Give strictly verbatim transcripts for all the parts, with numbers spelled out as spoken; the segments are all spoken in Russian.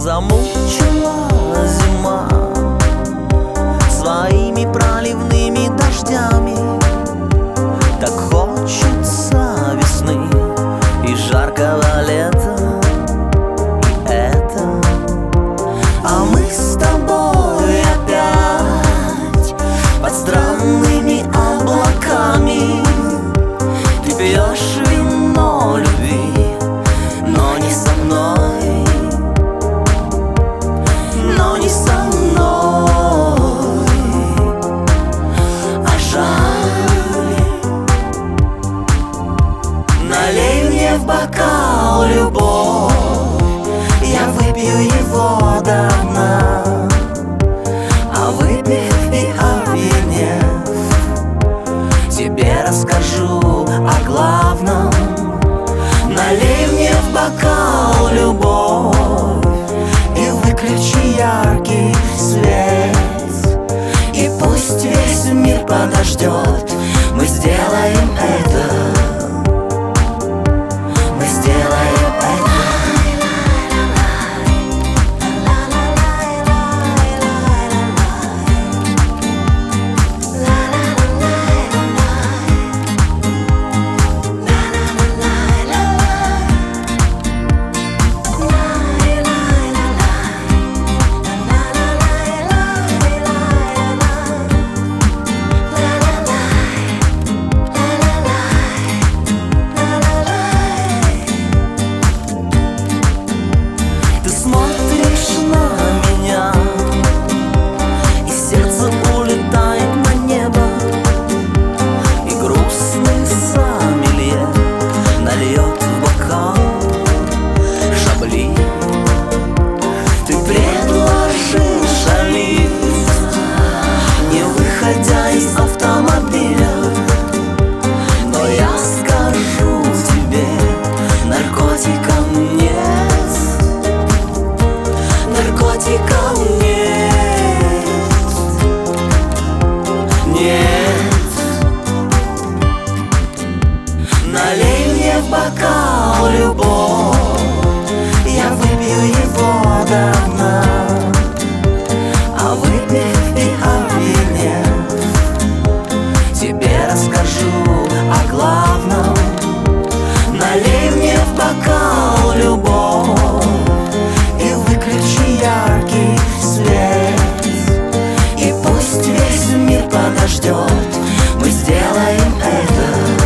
Замучила зима своими проливными дождями. Так хочется весны и жаркого лета. И это, а мы с тобой опять под странными облаками. Ты пьешь вино любви, но не со мной, но не со мной, а жаль. Налей мне в бокал любовь, я выпью его до дна. А выпив и опьянев, тебе расскажу о главном. Налей мне в бокал любовь и выключи яркий свет. И пусть весь мир подождет, мы сделаем это. Мы сделаем это. Налей мне в бокал любовь, я выпью его до дна. А выпив и опьянев, тебе расскажу о главном. Налей мне в бокал любовь и выключи яркий свет. И пусть весь мир подождет, мы сделаем это.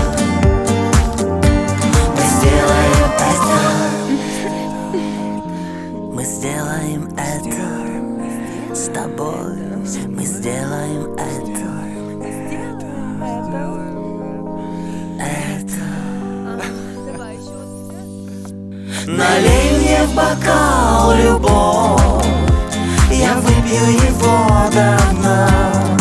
Мы сделаем это с тобой, мы сделаем это. Это. Налей мне в бокал любовь, я выпью его до дна.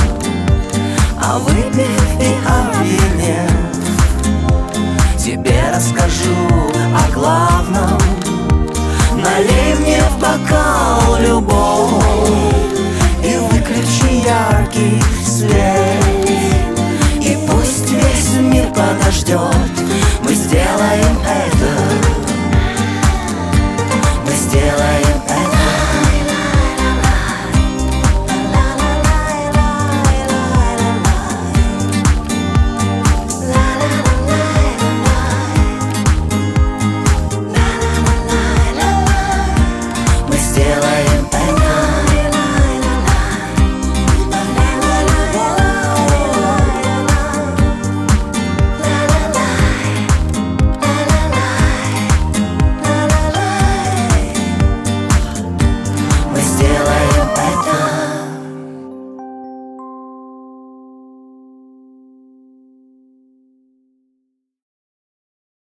А выпив и опьянев, тебе расскажу о главном. Налей мне в бокал любовь и выключи яркий свет.